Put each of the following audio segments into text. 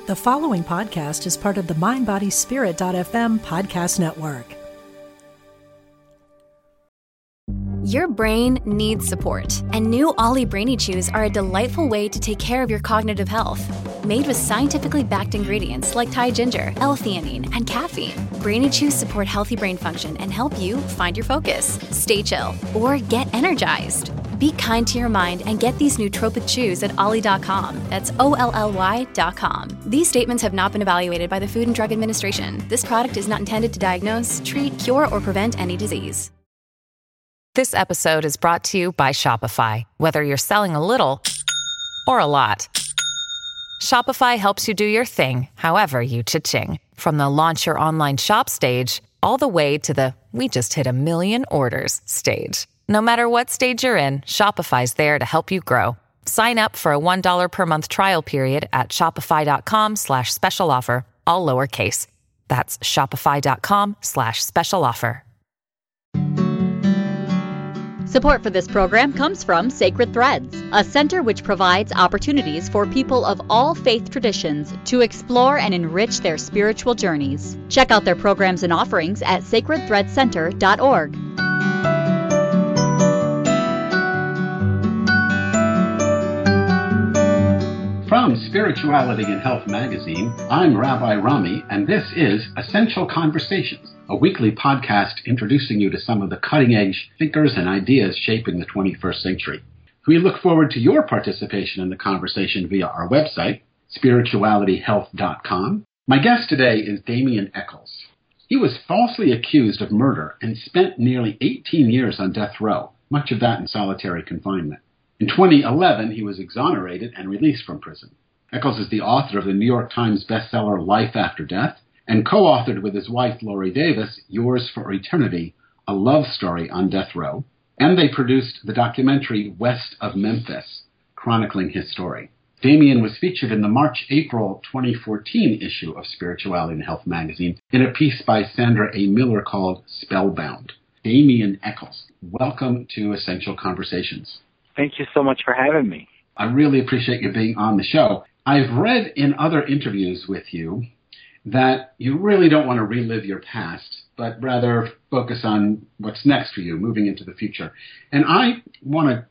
The following podcast is part of the MindBodySpirit.fm podcast network. Your brain needs support, and new Ollie Brainy Chews are a delightful way to take care of your cognitive health. Made with scientifically backed ingredients like Thai ginger, L-theanine, and caffeine, Brainy Chews support healthy brain function and help you find your focus, stay chill, or get energized. Be kind to your mind and get these nootropic chews at ollie.com. That's OLLY.com. These statements have not been evaluated by the Food and Drug Administration. This product is not intended to diagnose, treat, cure, or prevent any disease. This episode is brought to you by Shopify. Whether you're selling a little or a lot, Shopify helps you do your thing, however you cha-ching. From the launch your online shop stage, all the way to the we just hit 1 million orders stage. No matter what stage you're in, Shopify's there to help you grow. Sign up for a $1 per month trial period at shopify.com/special offer, all lowercase. That's shopify.com/special offer. Support for this program comes from Sacred Threads, a center which provides opportunities for people of all faith traditions to explore and enrich their spiritual journeys. Check out their programs and offerings at sacredthreadcenter.org. From Spirituality and Health magazine, I'm Rabbi Rami, and this is Essential Conversations, a weekly podcast introducing you to some of the cutting-edge thinkers and ideas shaping the 21st century. We look forward to your participation in the conversation via our website, spiritualityhealth.com. My guest today is Damien Echols. He was falsely accused of murder and spent nearly 18 years on death row, much of that in solitary confinement. In 2011, he was exonerated and released from prison. Echols is the author of the New York Times bestseller Life After Death and co-authored with his wife Lori Davis Yours for Eternity, a love story on death row, and they produced the documentary West of Memphis, chronicling his story. Damien was featured in the March-April 2014 issue of Spirituality and Health magazine in a piece by Sandra A. Miller called Spellbound. Damien Echols, welcome to Essential Conversations. Thank you so much for having me. I really appreciate you being on the show. I've read in other interviews with you that you really don't want to relive your past, but rather focus on what's next for you, moving into the future. And I want to,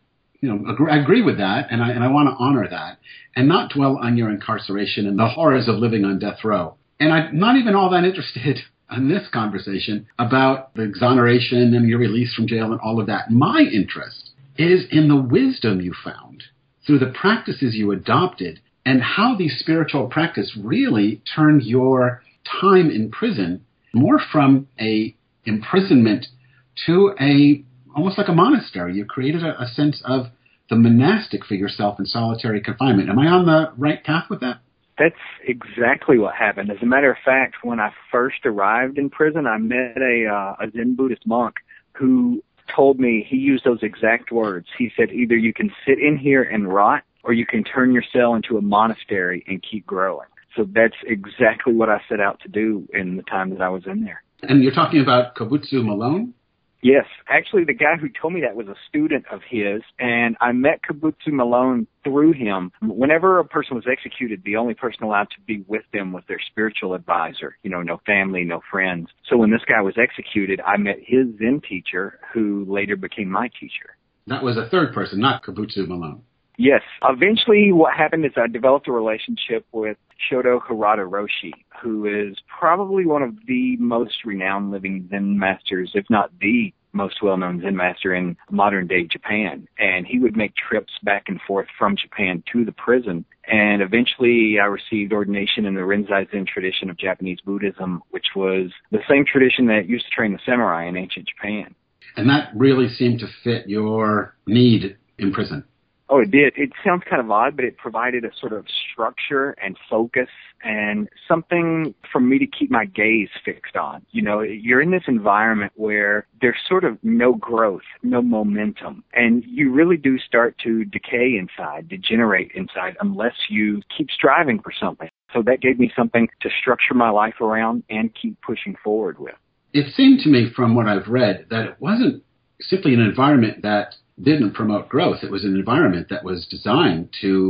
agree with that, and I want to honor that, and not dwell on your incarceration and the horrors of living on death row. And I'm not even all that interested in this conversation about the exoneration and your release from jail and all of that. My interest is in the wisdom you found through the practices you adopted and how these spiritual practices really turned your time in prison more from a imprisonment to almost like a monastery. You created a sense of the monastic for yourself in solitary confinement. Am I on the right path with that? That's exactly what happened. As a matter of fact, when I first arrived in prison, I met a Zen Buddhist monk who told me, he used those exact words. He said, either you can sit in here and rot, or you can turn your cell into a monastery and keep growing. So that's exactly what I set out to do in the time that I was in there. And you're talking about Kobutsu Malone? Yes. Actually, the guy who told me that was a student of his, and I met Kobutsu Malone through him. Whenever a person was executed, the only person allowed to be with them was their spiritual advisor, no family, no friends. So when this guy was executed, I met his Zen teacher, who later became my teacher. That was a third person, not Kobutsu Malone. Yes. Eventually, what happened is I developed a relationship with Shodo Harada Roshi, who is probably one of the most renowned living Zen masters, if not the most well-known Zen master in modern-day Japan. And he would make trips back and forth from Japan to the prison. And eventually, I received ordination in the Rinzai Zen tradition of Japanese Buddhism, which was the same tradition that used to train the samurai in ancient Japan. And that really seemed to fit your need in prison. Oh, it did. It sounds kind of odd, but it provided a sort of structure and focus and something for me to keep my gaze fixed on. You're in this environment where there's sort of no growth, no momentum, and you really do start to decay inside, degenerate inside, unless you keep striving for something. So that gave me something to structure my life around and keep pushing forward with. It seemed to me from what I've read that it wasn't simply an environment that didn't promote growth. It was an environment that was designed to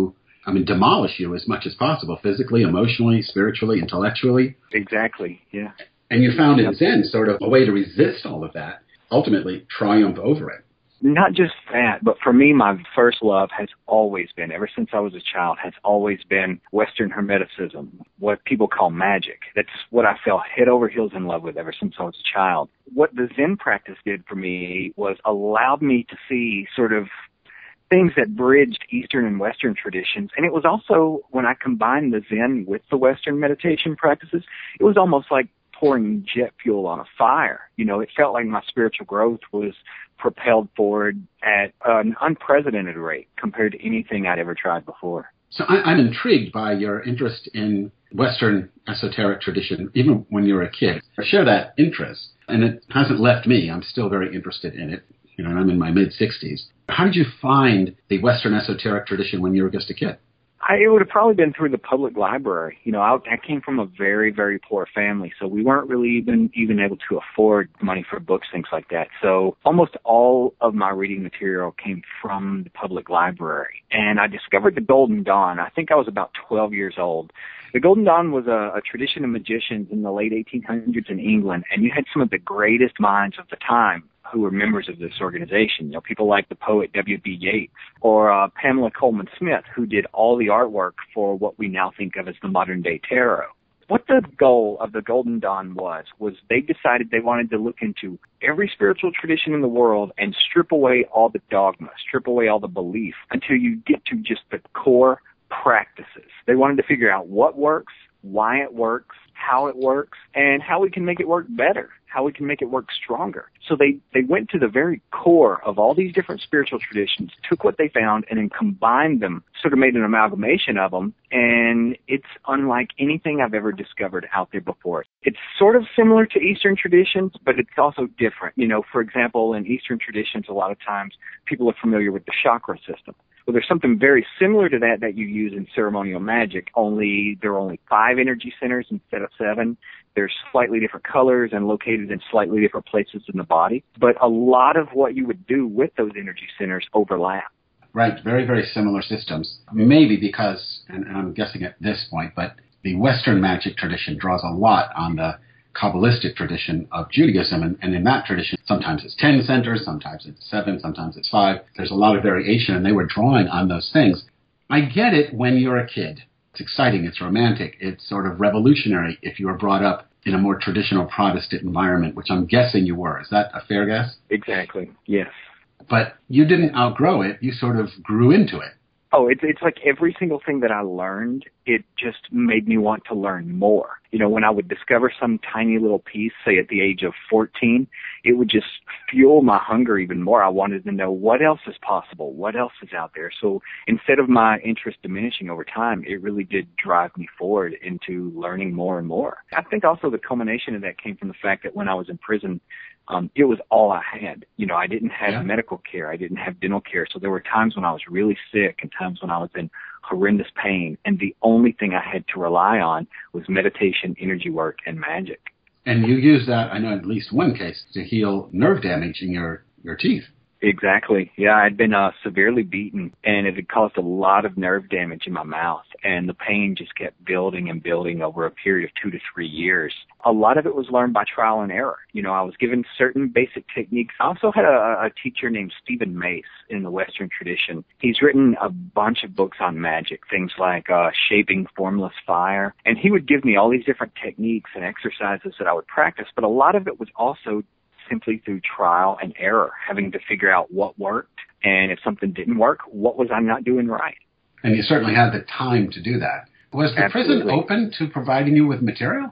demolish you as much as possible, physically, emotionally, spiritually, intellectually. Exactly, yeah. And you found in Zen sort of a way to resist all of that, ultimately triumph over it. Not just that, but for me, my first love has always been, ever since I was a child, has always been Western Hermeticism, what people call magic. That's what I fell head over heels in love with ever since I was a child. What the Zen practice did for me was allowed me to see sort of things that bridged Eastern and Western traditions. And it was also, when I combined the Zen with the Western meditation practices, it was almost like pouring jet fuel on a fire. It felt like my spiritual growth was propelled forward at an unprecedented rate compared to anything I'd ever tried before. So I'm intrigued by your interest in Western esoteric tradition, even when you were a kid. I share that interest, and it hasn't left me. I'm still very interested in it, and I'm in my mid-60s. How did you find the Western esoteric tradition when you were just a kid? It would have probably been through the public library. I came from a very, very poor family, so we weren't really even able to afford money for books, things like that. So almost all of my reading material came from the public library. And I discovered the Golden Dawn. I think I was about 12 years old. The Golden Dawn was a tradition of magicians in the late 1800s in England, and you had some of the greatest minds of the time who were members of this organization. People like the poet W.B. Yeats or Pamela Coleman Smith, who did all the artwork for what we now think of as the modern-day tarot. What the goal of the Golden Dawn was they decided they wanted to look into every spiritual tradition in the world and strip away all the dogma, strip away all the belief until you get to just the core practices. They wanted to figure out what works, why it works, how it works, and how we can make it work better, how we can make it work stronger. So they went to the very core of all these different spiritual traditions, took what they found, and then combined them, sort of made an amalgamation of them, and it's unlike anything I've ever discovered out there before. It's sort of similar to Eastern traditions, but it's also different. For example, in Eastern traditions, a lot of times people are familiar with the chakra system. Well, there's something very similar to that you use in ceremonial magic, only there are only 5 energy centers instead of 7. They're slightly different colors and located in slightly different places in the body. But a lot of what you would do with those energy centers overlap. Right, very, very similar systems. Maybe because, and I'm guessing at this point, but the Western magic tradition draws a lot on the Kabbalistic tradition of Judaism, and in that tradition, sometimes it's 10 centers, sometimes it's 7, sometimes it's 5. There's a lot of variation, and they were drawing on those things. I get it when you're a kid. It's exciting, it's romantic, it's sort of revolutionary if you were brought up in a more traditional Protestant environment, which I'm guessing you were. Is that a fair guess? Exactly, yes. But you didn't outgrow it, you sort of grew into it. Oh, it's like every single thing that I learned, it just made me want to learn more. When I would discover some tiny little piece, say at the age of 14, it would just fuel my hunger even more. I wanted to know what else is possible, what else is out there. So instead of my interest diminishing over time, it really did drive me forward into learning more and more. I think also the culmination of that came from the fact that when I was in prison, it was all I had. I didn't have medical care. I didn't have dental care. So there were times when I was really sick and times when I was in horrendous pain. And the only thing I had to rely on was meditation, energy work, and magic. And you used that, I know at least one case, to heal nerve damage in your teeth. Exactly. Yeah, I'd been severely beaten, and it had caused a lot of nerve damage in my mouth, and the pain just kept building and building over a period of 2 to 3 years. A lot of it was learned by trial and error. I was given certain basic techniques. I also had a teacher named Stephen Mace in the Western tradition. He's written a bunch of books on magic, things like Shaping Formless Fire, and he would give me all these different techniques and exercises that I would practice, but a lot of it was also simply through trial and error, having to figure out what worked, and if something didn't work, what was I not doing right? And you certainly had the time to do that. Was the prison open to providing you with material?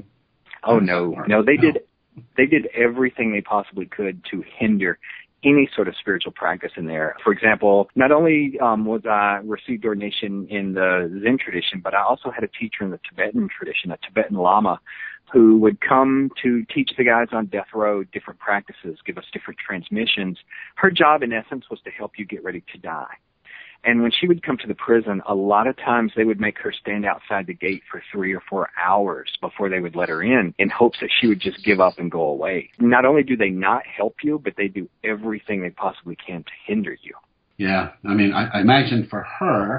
Oh, no. They did everything they possibly could to hinder any sort of spiritual practice in there. For example, not only was I received ordination in the Zen tradition, but I also had a teacher in the Tibetan tradition, a Tibetan Lama, who would come to teach the guys on death row different practices, give us different transmissions. Her job, in essence, was to help you get ready to die. And when she would come to the prison, a lot of times they would make her stand outside the gate for 3 or 4 hours before they would let her in hopes that she would just give up and go away. Not only do they not help you, but they do everything they possibly can to hinder you. Yeah, I imagine for her,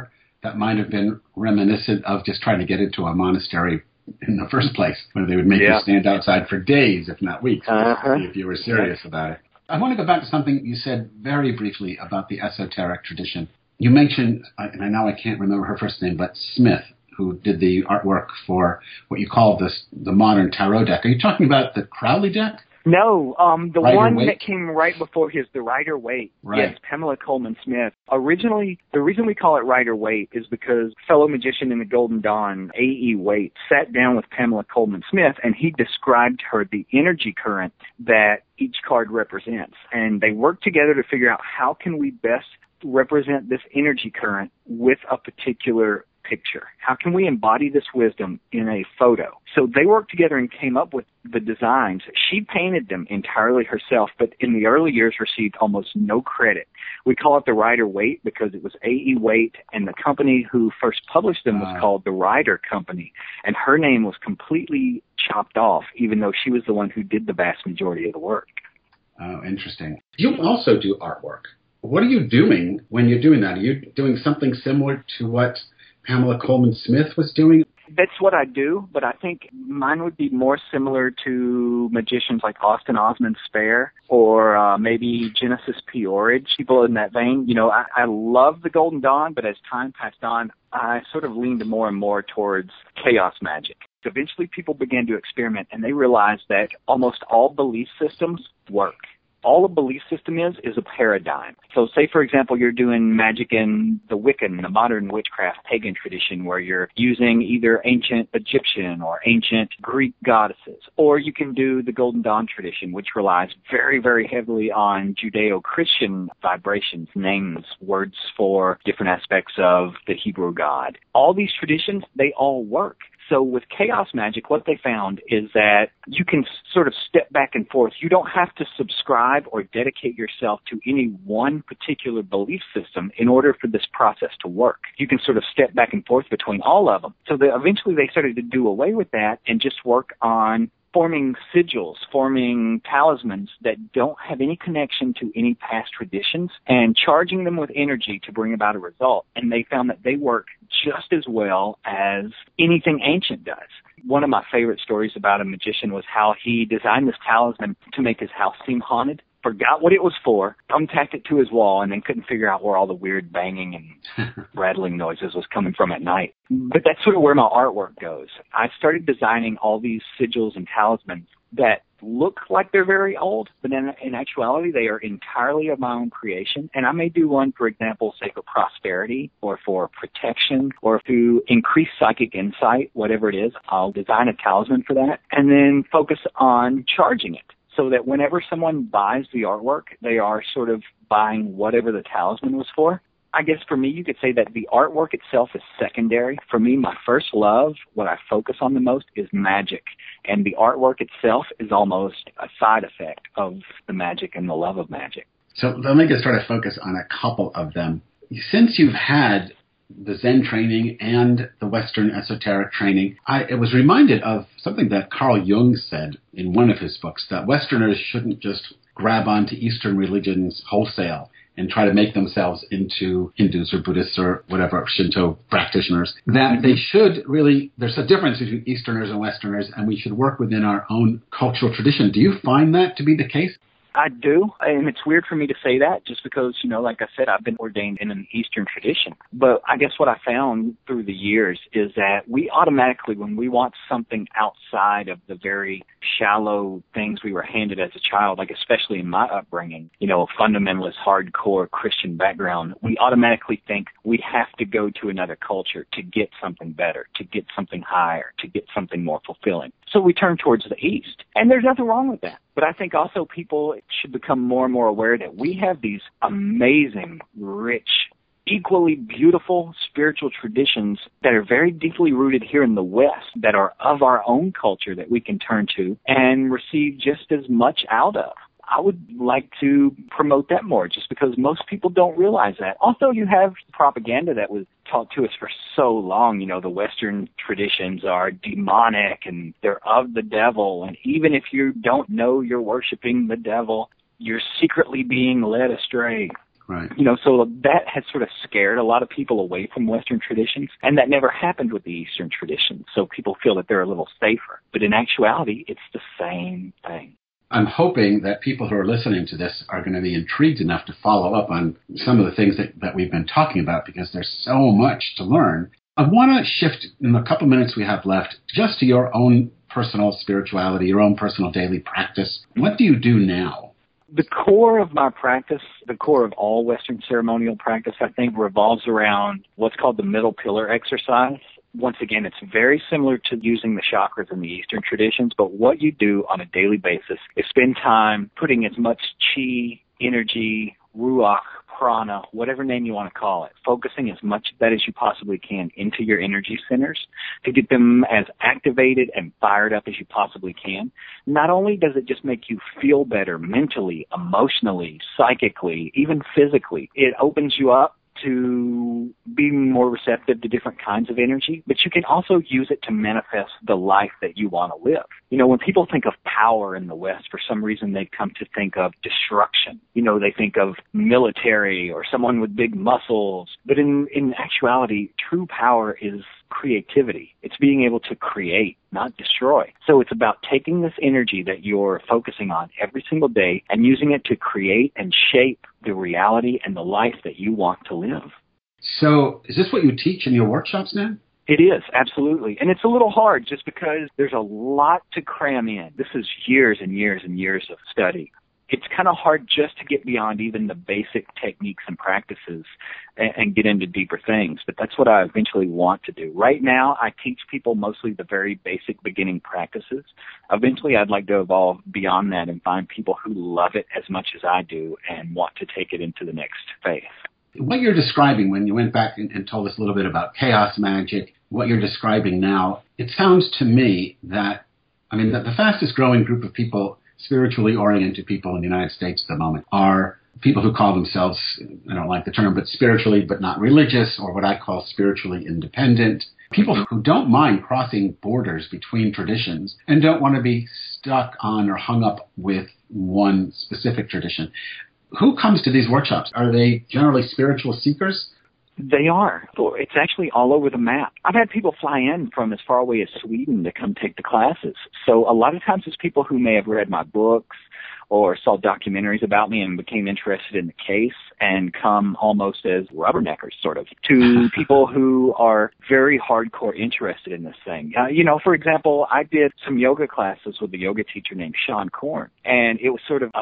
that might have been reminiscent of just trying to get into a monastery in the first place, where they would make you stand outside for days, if not weeks, if you were serious about it. I want to go back to something you said very briefly about the esoteric tradition. You mentioned, and I know I can't remember her first name, but Smith, who did the artwork for what you call the modern tarot deck. Are you talking about the Crowley deck? No, the one Waite? that came right before his, the Rider-Waite. Right. Yes, Pamela Coleman Smith. Originally, the reason we call it Rider-Waite is because fellow magician in the Golden Dawn, A.E. Waite, sat down with Pamela Coleman Smith, and he described her the energy current that each card represents. And they worked together to figure out how can we best represent this energy current with a particular picture. How can we embody this wisdom in a photo? So they worked together and came up with the designs. She painted them entirely herself, but in the early years received almost no credit. We call it the Rider-Waite because it was A.E. Waite, and the company who first published them was called the Rider Company, and her name was completely chopped off, even though she was the one who did the vast majority of the work. Oh, interesting. You also do artwork. What are you doing when you're doing that? Are you doing something similar to what Pamela Coleman Smith was doing? That's what I do, but I think mine would be more similar to magicians like Austin Osman Spare or maybe Genesis P-Orridge, people in that vein. You know, I love the Golden Dawn, but as time passed on, I sort of leaned more and more towards chaos magic. Eventually people began to experiment, and they realized that almost all belief systems work. All a belief system is a paradigm. So say, for example, you're doing magic in the Wiccan, the modern witchcraft pagan tradition, where you're using either ancient Egyptian or ancient Greek goddesses. Or you can do the Golden Dawn tradition, which relies very, very heavily on Judeo-Christian vibrations, names, words for different aspects of the Hebrew God. All these traditions, they all work. So with chaos magic, what they found is that you can sort of step back and forth. You don't have to subscribe or dedicate yourself to any one particular belief system in order for this process to work. You can sort of step back and forth between all of them. So eventually they started to do away with that and just work on forming sigils, forming talismans that don't have any connection to any past traditions, and charging them with energy to bring about a result. And they found that they work just as well as anything ancient does. One of my favorite stories about a magician was how he designed this talisman to make his house seem haunted, forgot what it was for, thumbtacked it to his wall, and then couldn't figure out where all the weird banging and rattling noises was coming from at night. But that's sort of where my artwork goes. I started designing all these sigils and talismans that look like they're very old, but in actuality, they are entirely of my own creation. And I may do one, for example, say for prosperity or for protection or to increase psychic insight, whatever it is. I'll design a talisman for that and then focus on charging it, so that whenever someone buys the artwork, they are sort of buying whatever the talisman was for. I guess for me, you could say that the artwork itself is secondary. For me, my first love, what I focus on the most, is magic. And the artwork itself is almost a side effect of the magic and the love of magic. So let me just try to focus on a couple of them. Since you've had the Zen training and the Western esoteric training, I was reminded of something that Carl Jung said in one of his books, that Westerners shouldn't just grab onto Eastern religions wholesale and try to make themselves into Hindus or Buddhists or whatever, Shinto practitioners, that they should really, there's a difference between Easterners and Westerners, and we should work within our own cultural tradition. Do you find that to be the case? I do, and it's weird for me to say that just because, you know, like I said, I've been ordained in an Eastern tradition. But I guess what I found through the years is that we automatically, when we want something outside of the very shallow things we were handed as a child, like especially in my upbringing, you know, a fundamentalist, hardcore Christian background, we automatically think we have to go to another culture to get something better, to get something higher, to get something more fulfilling. So we turn towards the East, and there's nothing wrong with that. But I think also people should become more and more aware that we have these amazing, rich, equally beautiful spiritual traditions that are very deeply rooted here in the West, that are of our own culture that we can turn to and receive just as much out of. I would like to promote that more just because most people don't realize that. Also, you have propaganda that was taught to us for so long. You know, the Western traditions are demonic and they're of the devil. And even if you don't know you're worshiping the devil, you're secretly being led astray. Right. So that has sort of scared a lot of people away from Western traditions, and that never happened with the Eastern traditions. So people feel that they're a little safer. But in actuality, it's the same thing. I'm hoping that people who are listening to this are going to be intrigued enough to follow up on some of the things that we've been talking about, because there's so much to learn. I want to shift in the couple minutes we have left just to your own personal spirituality, your own personal daily practice. What do you do now? The core of my practice, the core of all Western ceremonial practice, I think, revolves around what's called the middle pillar exercise. Once again, it's very similar to using the chakras in the Eastern traditions, but what you do on a daily basis is spend time putting as much chi, energy, ruach, prana, whatever name you want to call it, focusing as much of that as you possibly can into your energy centers to get them as activated and fired up as you possibly can. Not only does it just make you feel better mentally, emotionally, psychically, even physically, it opens you up to being more receptive to different kinds of energy, but you can also use it to manifest the life that you want to live. When people think of power in the West, for some reason they come to think of destruction. They think of military or someone with big muscles. But in actuality, true power is creativity. It's being able to create, not destroy. So it's about taking this energy that you're focusing on every single day and using it to create and shape the reality and the life that you want to live. So is this what you teach in your workshops now? It is, absolutely. And it's a little hard just because there's a lot to cram in. This is years and years and years of study. It's kind of hard just to get beyond even the basic techniques and practices and get into deeper things. But that's what I eventually want to do. Right now, I teach people mostly the very basic beginning practices. Eventually, I'd like to evolve beyond that and find people who love it as much as I do and want to take it into the next phase. What you're describing when you went back and told us a little bit about chaos magic, what you're describing now, it sounds to me that the fastest growing group of people, spiritually oriented people in the United States at the moment, are people who call themselves, I don't like the term, but spiritually but not religious, or what I call spiritually independent. People who don't mind crossing borders between traditions and don't want to be stuck on or hung up with one specific tradition. Who comes to these workshops? Are they generally spiritual seekers? They are. It's actually all over the map. I've had people fly in from as far away as Sweden to come take the classes. So a lot of times it's people who may have read my books or saw documentaries about me and became interested in the case and come almost as rubberneckers, sort of, to people who are very hardcore interested in this thing. For example, I did some yoga classes with a yoga teacher named Sean Korn, and it was sort of a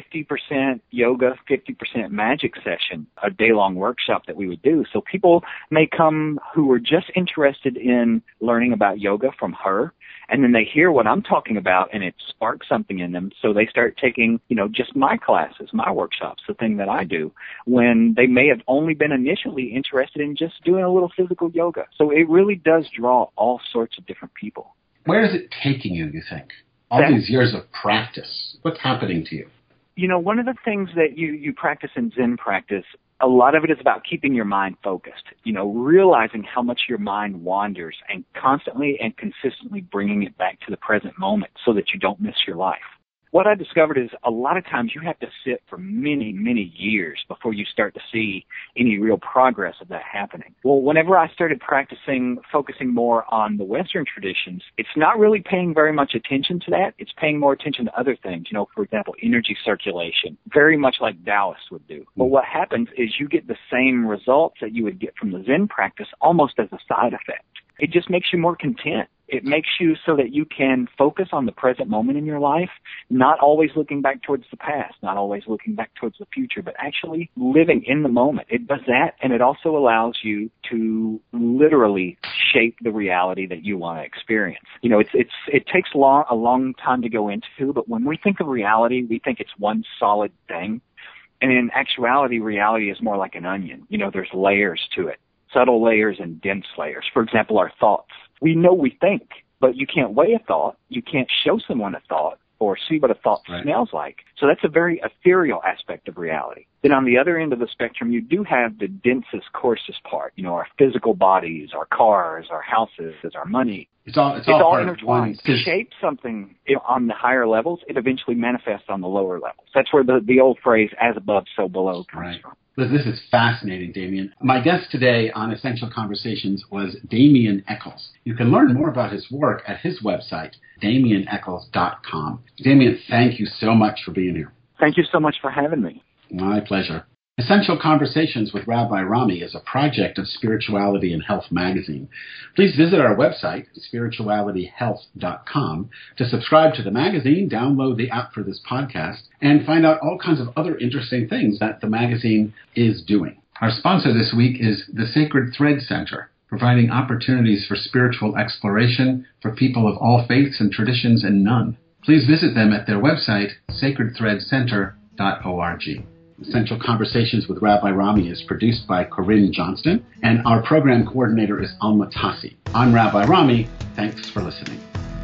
50% yoga, 50% magic session, a day-long workshop that we would do. So people may come who were just interested in learning about yoga from her, and then they hear what I'm talking about, and it sparks something in them, so they start taking, just my classes, my workshops, the thing that I do, when they may have only been initially interested in just doing a little physical yoga. So it really does draw all sorts of different people. Where is it taking you think? These years of practice, what's happening to you? One of the things that you practice in Zen practice, a lot of it is about keeping your mind focused, realizing how much your mind wanders and constantly and consistently bringing it back to the present moment so that you don't miss your life. What I discovered is a lot of times you have to sit for many, many years before you start to see any real progress of that happening. Well, whenever I started practicing, focusing more on the Western traditions, it's not really paying very much attention to that. It's paying more attention to other things, for example, energy circulation, very much like Taoists would do. But what happens is you get the same results that you would get from the Zen practice almost as a side effect. It just makes you more content. It makes you so that you can focus on the present moment in your life, not always looking back towards the past, not always looking back towards the future, but actually living in the moment. It does that, and it also allows you to literally shape the reality that you want to experience. It takes a long time to go into, but when we think of reality, we think it's one solid thing. And in actuality, reality is more like an onion. There's layers to it. Subtle layers and dense layers. For example, our thoughts. We know we think, but you can't weigh a thought. You can't show someone a thought or see what a thought smells like. So that's a very ethereal aspect of reality. Then on the other end of the spectrum, you do have the densest, coarsest part, our physical bodies, our cars, our houses, our money. It's all intertwined. To shape something on the higher levels, it eventually manifests on the lower levels. That's where the old phrase, as above, so below, comes from. Liz, this is fascinating, Damien. My guest today on Essential Conversations was Damien Echols. You can learn more about his work at his website, DamienEchols.com. Damien, thank you so much for being here. Thank you so much for having me. My pleasure. Essential Conversations with Rabbi Rami is a project of Spirituality and Health magazine. Please visit our website, spiritualityhealth.com, to subscribe to the magazine, download the app for this podcast, and find out all kinds of other interesting things that the magazine is doing. Our sponsor this week is the Sacred Thread Center, providing opportunities for spiritual exploration for people of all faiths and traditions and none. Please visit them at their website, sacredthreadcenter.org. Essential Conversations with Rabbi Rami is produced by Corinne Johnston, and our program coordinator is Alma Tassi. I'm Rabbi Rami. Thanks for listening.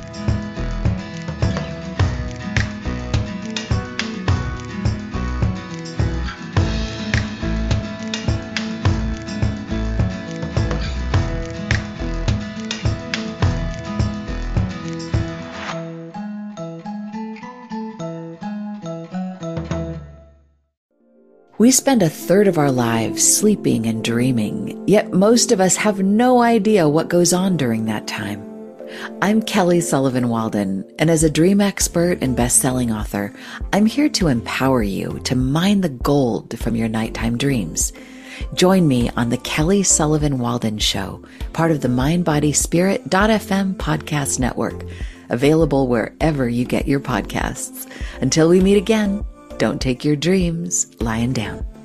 We spend a third of our lives sleeping and dreaming, yet most of us have no idea what goes on during that time. I'm Kelly Sullivan Walden, and as a dream expert and best-selling author, I'm here to empower you to mine the gold from your nighttime dreams. Join me on the Kelly Sullivan Walden Show, part of the MindBodySpirit.fm podcast network, available wherever you get your podcasts. Until we meet again, don't take your dreams lying down.